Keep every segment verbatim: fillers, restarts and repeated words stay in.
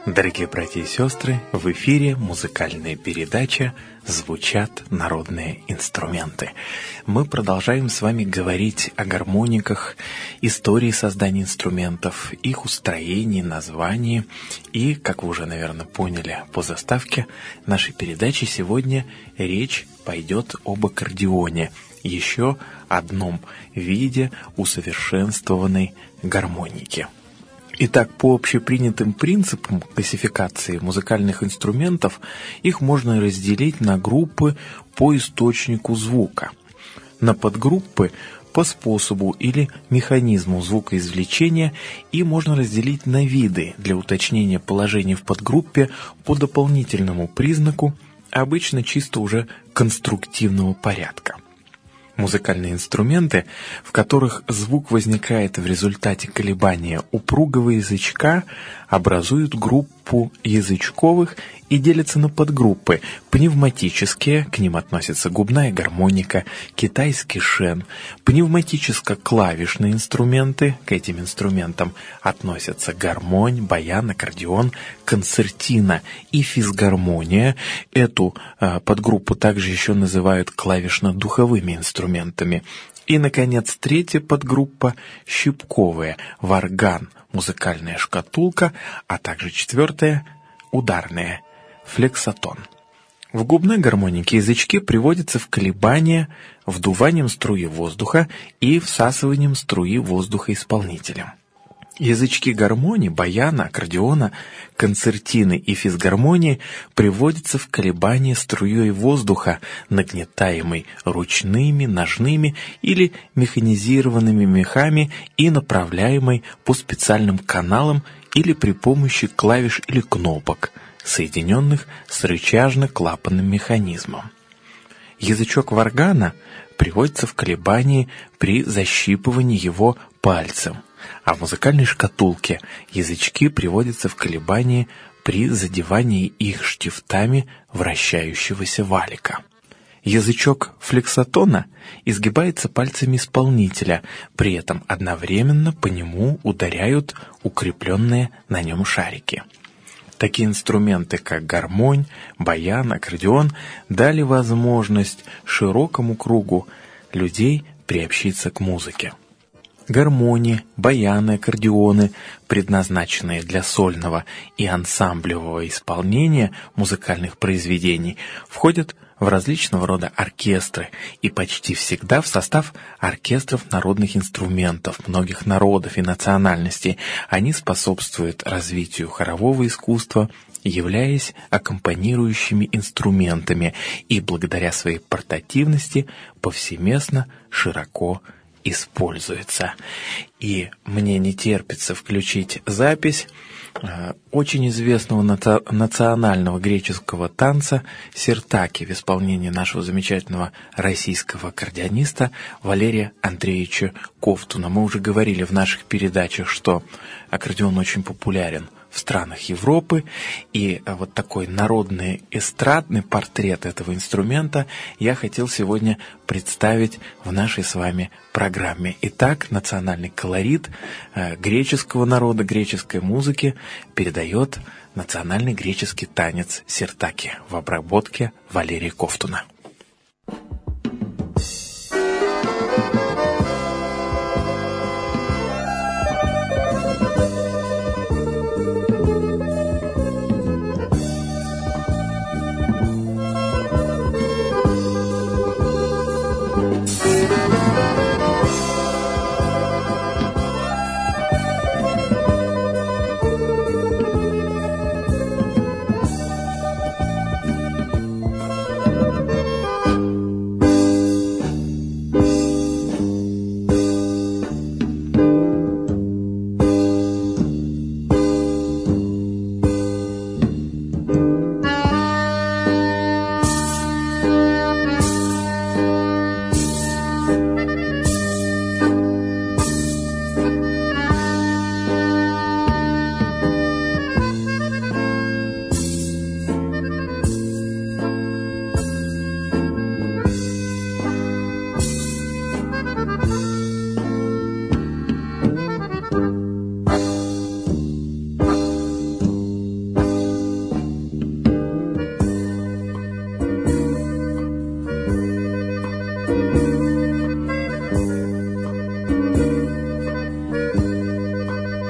Дорогие братья и сестры, в эфире музыкальная передача «Звучат народные инструменты». Мы продолжаем с вами говорить о гармониках, истории создания инструментов, их устроении, названии. И, как вы уже, наверное, поняли по заставке нашей передачи, сегодня речь пойдет об аккордеоне, еще одном виде усовершенствованной гармоники. Итак, по общепринятым принципам классификации музыкальных инструментов их можно разделить на группы по источнику звука, на подгруппы по способу или механизму звукоизвлечения, и можно разделить на виды для уточнения положений в подгруппе по дополнительному признаку, обычно чисто уже конструктивного порядка. Музыкальные инструменты, в которых звук возникает в результате колебания упругого язычка, образуют группу язычковых и делятся на подгруппы: пневматические, к ним относятся губная гармоника, китайский шен; пневматическо-клавишные инструменты, к этим инструментам относятся гармонь, баян, аккордеон, концертина и физгармония. Эту э, подгруппу также еще называют клавишно-духовыми инструментами. И, наконец, третья подгруппа — щипковые: варган, музыкальная шкатулка, а также четвертая — ударная, флексотон. В губной гармонике язычки приводятся в колебания вдуванием струи воздуха и всасыванием струи воздуха исполнителем. Язычки гармонии, баяна, аккордеона, концертины и физгармонии приводятся в колебания струей воздуха, нагнетаемой ручными, ножными или механизированными мехами и направляемой по специальным каналам или при помощи клавиш или кнопок, соединенных с рычажно-клапанным механизмом. Язычок варгана приводится в колебании при защипывании его пальцем, а в музыкальной шкатулке язычки приводятся в колебании при задевании их штифтами вращающегося валика. Язычок флексотона изгибается пальцами исполнителя, при этом одновременно по нему ударяют укрепленные на нем шарики. Такие инструменты, как гармонь, баян, аккордеон, дали возможность широкому кругу людей приобщиться к музыке. Гармонии, баяны, аккордеоны, предназначенные для сольного и ансамблевого исполнения музыкальных произведений, входят в различного рода оркестры и почти всегда в состав оркестров народных инструментов многих народов и национальностей. Они способствуют развитию хорового искусства, являясь аккомпанирующими инструментами, и благодаря своей портативности повсеместно широко используется. И мне не терпится включить запись э, очень известного наци- национального греческого танца сиртаки в исполнении нашего замечательного российского аккордеониста Валерия Андреевича Ковтуна. Мы уже говорили в наших передачах, что аккордеон очень популярен в странах Европы, и вот такой народный эстрадный портрет этого инструмента я хотел сегодня представить в нашей с вами программе. Итак, национальный колорит э, греческого народа, греческой музыки передает национальный греческий танец сиртаки в обработке Валерия Ковтуна.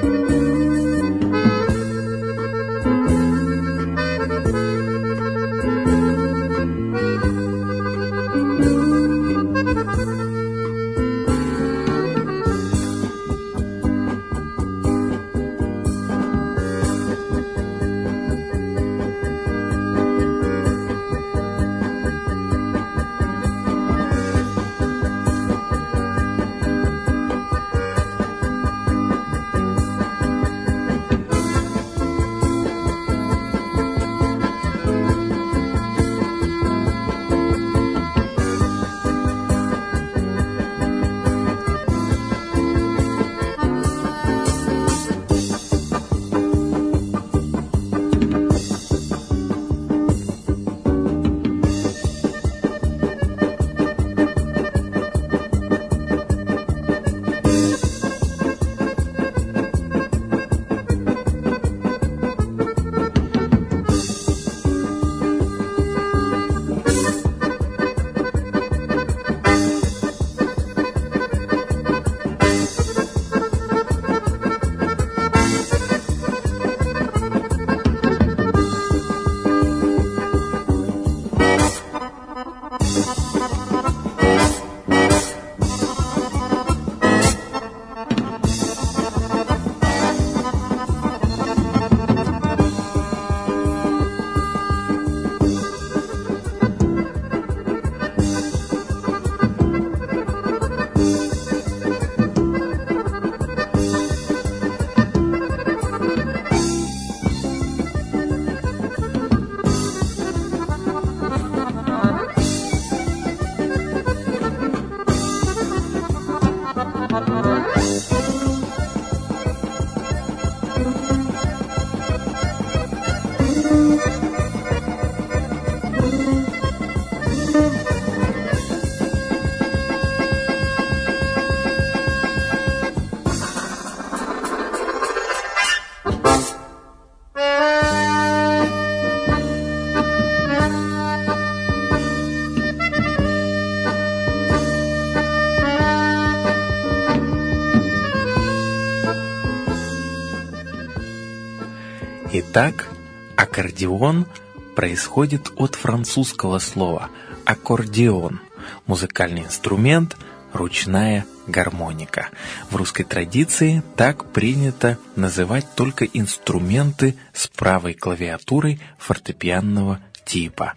Итак, аккордеон происходит от французского слова аккордеон, музыкальный инструмент, ручная гармоника. В русской традиции так принято называть только инструменты с правой клавиатурой фортепианного типа.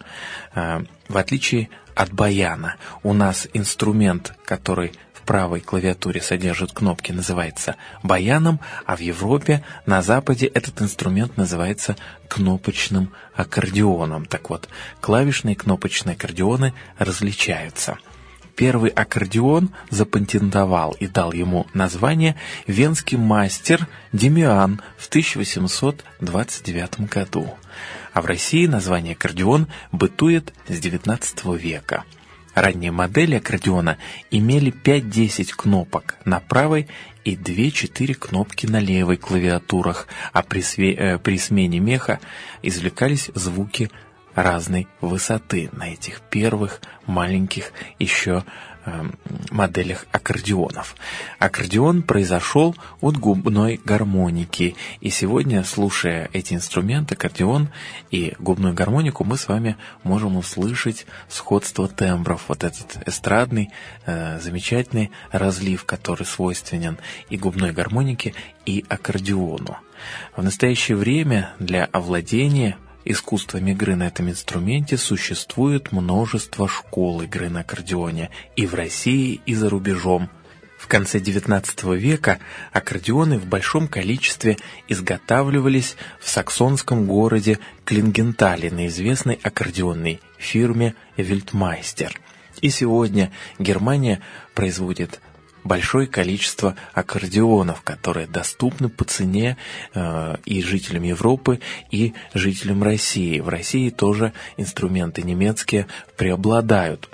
В отличие от баяна, у нас инструмент, который в правой клавиатуре содержит кнопки, называется баяном, а в Европе, на Западе, этот инструмент называется кнопочным аккордеоном. Так вот, клавишные кнопочные аккордеоны различаются. Первый аккордеон запатентовал и дал ему название венский мастер Демиан в тысяча восемьсот двадцать девятом году. А в России название аккордеон бытует с девятнадцатого века. Ранние модели аккордеона имели пять-десять кнопок на правой и две-четыре кнопки на левой клавиатурах, а при, све- э, при смене меха извлекались звуки разной высоты на этих первых маленьких еще э, моделях аккордеонов. Аккордеон произошел от губной гармоники, и сегодня, слушая эти инструменты, аккордеон и губную гармонику, мы с вами можем услышать сходство тембров, вот этот эстрадный, э, замечательный разлив, который свойственен и губной гармонике, и аккордеону. В настоящее время для овладения искусством игры на этом инструменте существует множество школ игры на аккордеоне и в России, и за рубежом. В конце девятнадцатого века аккордеоны в большом количестве изготавливались в саксонском городе Клингентале на известной аккордеонной фирме Вельтмайстер. И сегодня Германия производит большое количество аккордеонов, которые доступны по цене э, и жителям Европы, и жителям России. В России тоже инструменты немецкие преобладают.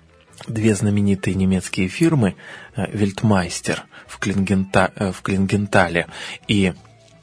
Две знаменитые немецкие фирмы, э, Вельтмайстер в, Клингента, э, в Клингентале и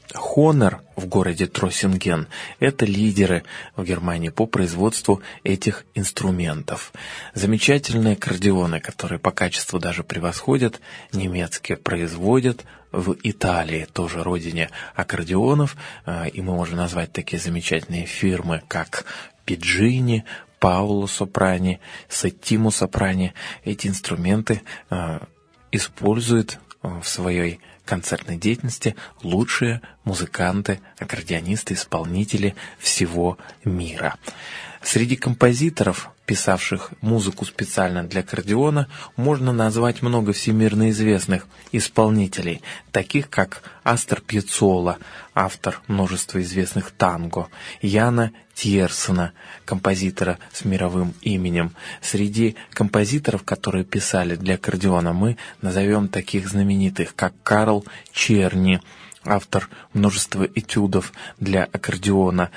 Хонор в городе Троссинген, это лидеры в Германии по производству этих инструментов. Замечательные аккордеоны, которые по качеству даже превосходят немецкие, производят в Италии, тоже родине аккордеонов, и мы можем назвать такие замечательные фирмы, как Пиджини, Паоло Сопрани, Сеттимо Сопрани. Эти инструменты используют в своей концертной деятельности лучшие музыканты, аккордеонисты, исполнители всего мира. Среди композиторов, писавших музыку специально для аккордеона, можно назвать много всемирно известных исполнителей, таких как Астор Пьяццола, автор множества известных танго, Яна Тьерсена, композитора с мировым именем. Среди композиторов, которые писали для аккордеона, мы назовем таких знаменитых, как Карл Черни, автор множества этюдов для аккордеона,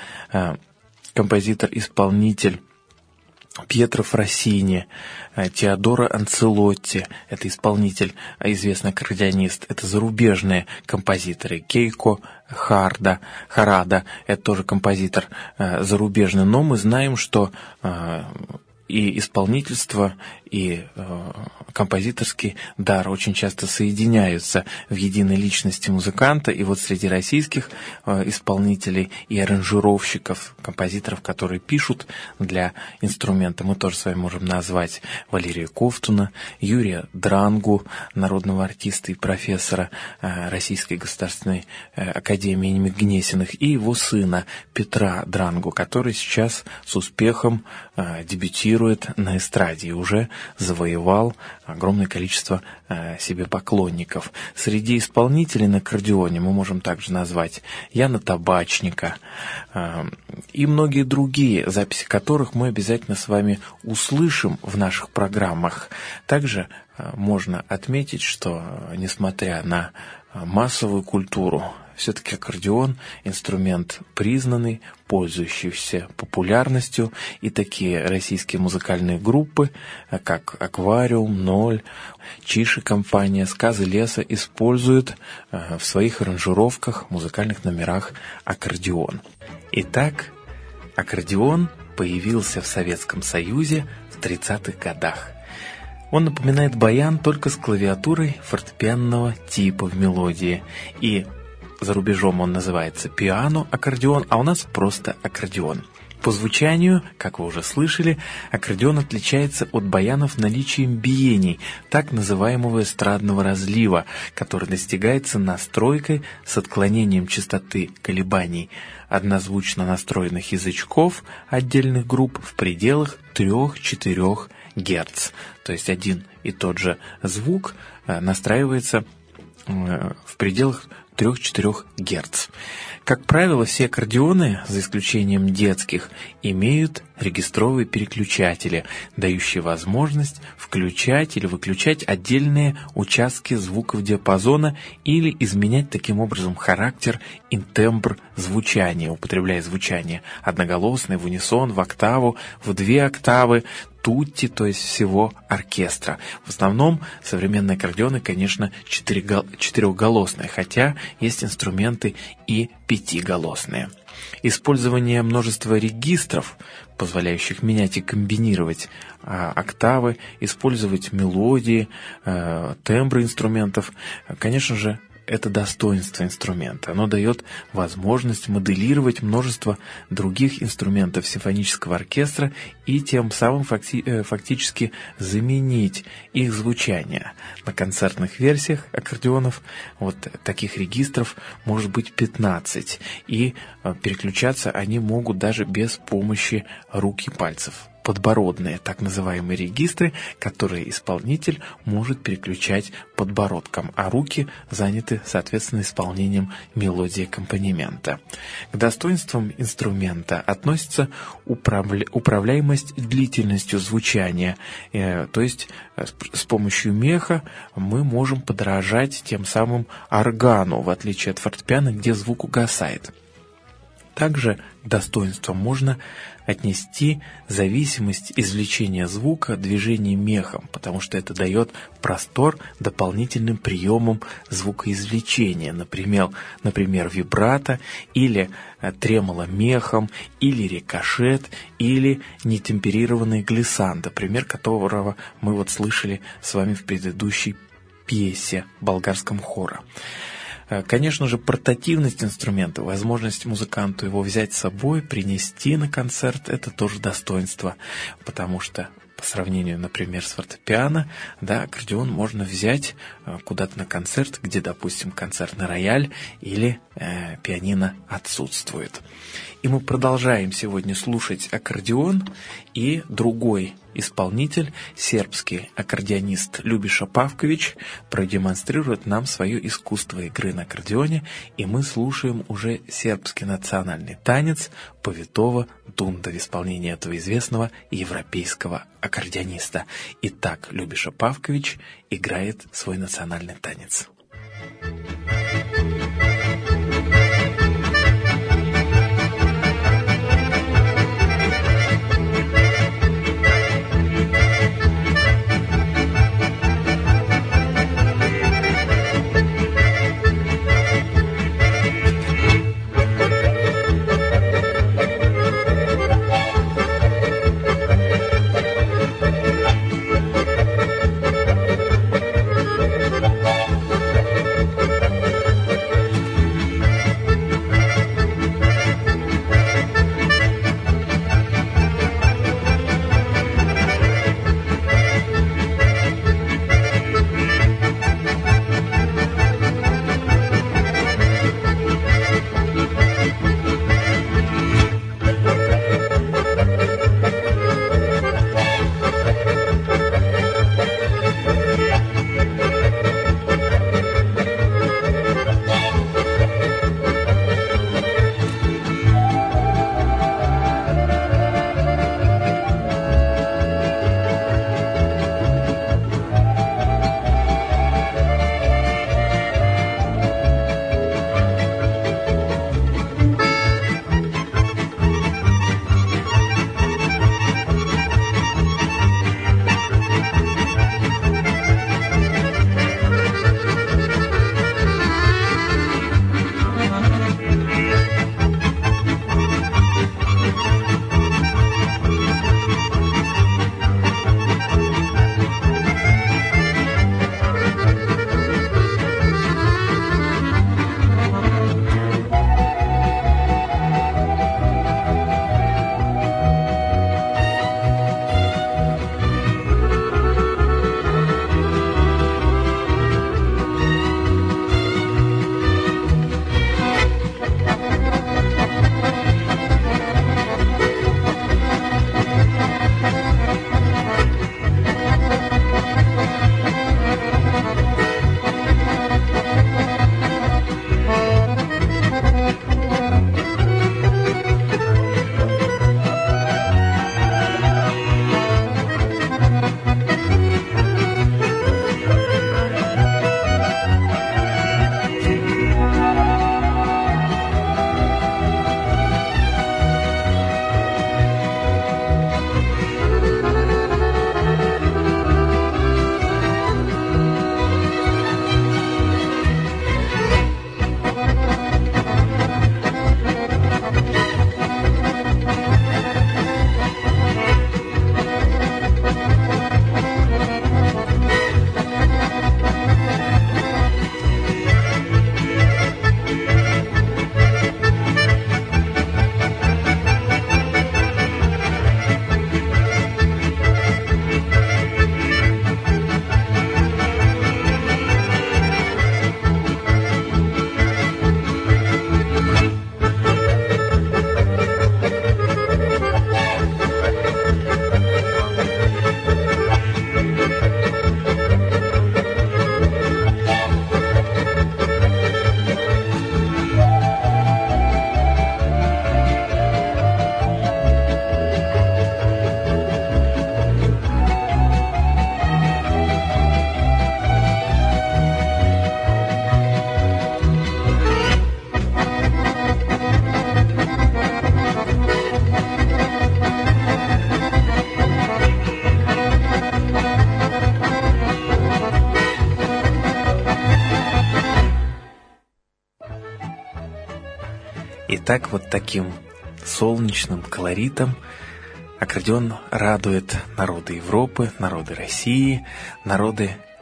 композитор-исполнитель Пьетро Фрассини, Теодоро Анцелотти, это исполнитель, известный аккордеонист, это зарубежные композиторы, Кейко Харда, Харада, это тоже композитор зарубежный, но мы знаем, что и исполнительство, и э, композиторский дар очень часто соединяются в единой личности музыканта. И вот среди российских э, исполнителей и аранжировщиков, композиторов, которые пишут для инструмента, мы тоже с вами можем назвать Валерия Ковтуна, Юрия Дрангу, народного артиста и профессора э, Российской государственной э, академии имени Гнесиных, и его сына Петра Дрангу, который сейчас с успехом э, дебютирует на эстраде и уже завоевал огромное количество э, себе поклонников. Среди исполнителей на аккордеоне мы можем также назвать Яна Табачника э, и многие другие, записи которых мы обязательно с вами услышим в наших программах. Также э, можно отметить, что, несмотря на массовую культуру, все-таки аккордеон – инструмент признанный, пользующийся популярностью, и такие российские музыкальные группы, как «Аквариум», «Ноль», «Чиши» компания, «Сказы леса» используют в своих аранжировках, музыкальных номерах аккордеон. Итак, аккордеон появился в Советском Союзе в тридцатых годах. Он напоминает баян только с клавиатурой фортепианного типа в мелодии, и за рубежом он называется пиано-аккордеон, а у нас просто аккордеон. По звучанию, как вы уже слышали, аккордеон отличается от баянов наличием биений, так называемого эстрадного разлива, который достигается настройкой с отклонением частоты колебаний однозвучно настроенных язычков отдельных групп в пределах три-четыре Гц. То есть один и тот же звук настраивается в пределах три-четыре Гц. Как правило, все аккордеоны, за исключением детских, имеют регистровые переключатели, дающие возможность включать или выключать отдельные участки звуков диапазона или изменять таким образом характер и тембр звучания, употребляя звучание одноголосное, в унисон, в октаву, в две октавы, тутти, то есть всего оркестра. В основном современные аккордеоны, конечно, четырехголосные, хотя есть инструменты и пятиголосные. Использование множества регистров, позволяющих менять и комбинировать а, октавы, использовать мелодии, а, тембры инструментов, конечно же, это достоинство инструмента. Оно дает возможность моделировать множество других инструментов симфонического оркестра и тем самым факти- фактически заменить их звучание. На концертных версиях аккордеонов вот таких регистров может быть пятнадцать, и переключаться они могут даже без помощи рук и пальцев. Подбородные, так называемые регистры, которые исполнитель может переключать подбородком, а руки заняты, соответственно, исполнением мелодии аккомпанемента. К достоинствам инструмента относится управля... управляемость длительностью звучания, э, то есть э, с помощью меха мы можем подражать тем самым органу, в отличие от фортепиано, где звук угасает. Также к достоинствам можно отнести зависимость извлечения звука движением мехом, потому что это дает простор дополнительным приемам звукоизвлечения, например, например вибрато или тремоло мехом, или рикошет, или нетемперированный глиссандо, пример которого мы вот слышали с вами в предыдущей пьесе болгарском хора. Конечно же, портативность инструмента, возможность музыканту его взять с собой, принести на концерт — это тоже достоинство, потому что по сравнению, например, с фортепиано, да, аккордеон можно взять куда-то на концерт, где, допустим, концертный рояль или э, пианино отсутствует. И мы продолжаем сегодня слушать аккордеон, и другой исполнитель, сербский аккордеонист Любиша Павкович, продемонстрирует нам свое искусство игры на аккордеоне, и мы слушаем уже сербский национальный танец повитого дунда в исполнении этого известного европейского аккордеониста. Итак, Любиша Павкович играет свой национальный танец. Итак, вот таким солнечным колоритом аккордеон радует народы Европы, народы России, народы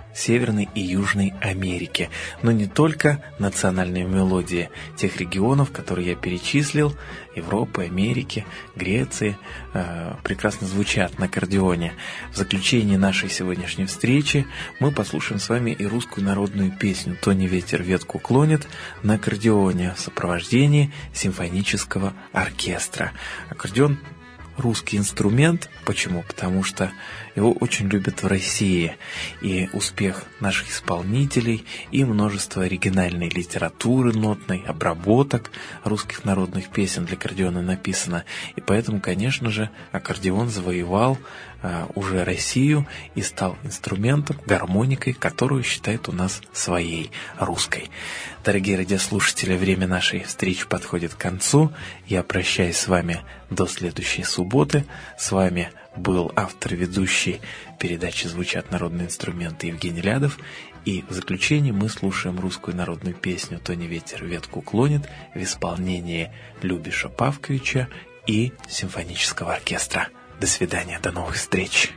Северной и Южной Америки. Но не только национальные мелодии тех регионов, которые я перечислил, Европы, Америки, Греции, э, прекрасно звучат на аккордеоне. В заключении нашей сегодняшней встречи мы послушаем с вами и русскую народную песню «То не ветер ветку клонит» на аккордеоне в сопровождении симфонического оркестра. Аккордеон — русский инструмент. Почему? Потому что его очень любят в России. И успех наших исполнителей, и множество оригинальной литературы нотной, обработок русских народных песен для аккордеона написано. И поэтому, конечно же, аккордеон завоевал а, уже Россию и стал инструментом, гармоникой, которую считают у нас своей, русской. Дорогие радиослушатели, время нашей встречи подходит к концу. Я прощаюсь с вами до следующей субботы. С вами был автор-ведущий передачи «Звучат народные инструменты» Евгений Лядов. И в заключение мы слушаем русскую народную песню «То не ветер ветку клонит» в исполнении Любиша Павковича и симфонического оркестра. До свидания, до новых встреч!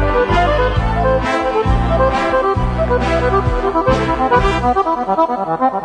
Thank you.